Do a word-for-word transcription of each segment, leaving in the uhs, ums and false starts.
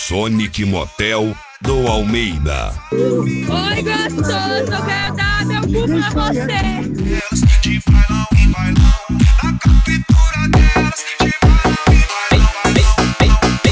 Sonic Motel do Almeida. Oi, gostoso, eu quero dar meu cu pra você. De bailão em bailão, na captura delas. De bailão em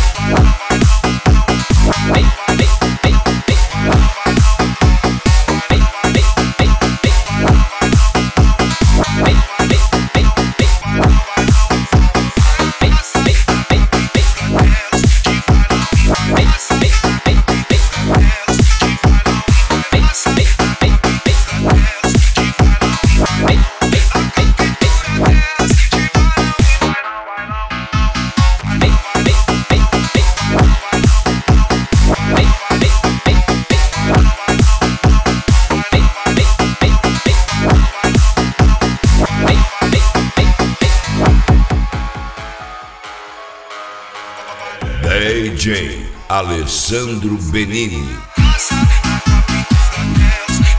D J Alessandro Benini. na captura delas.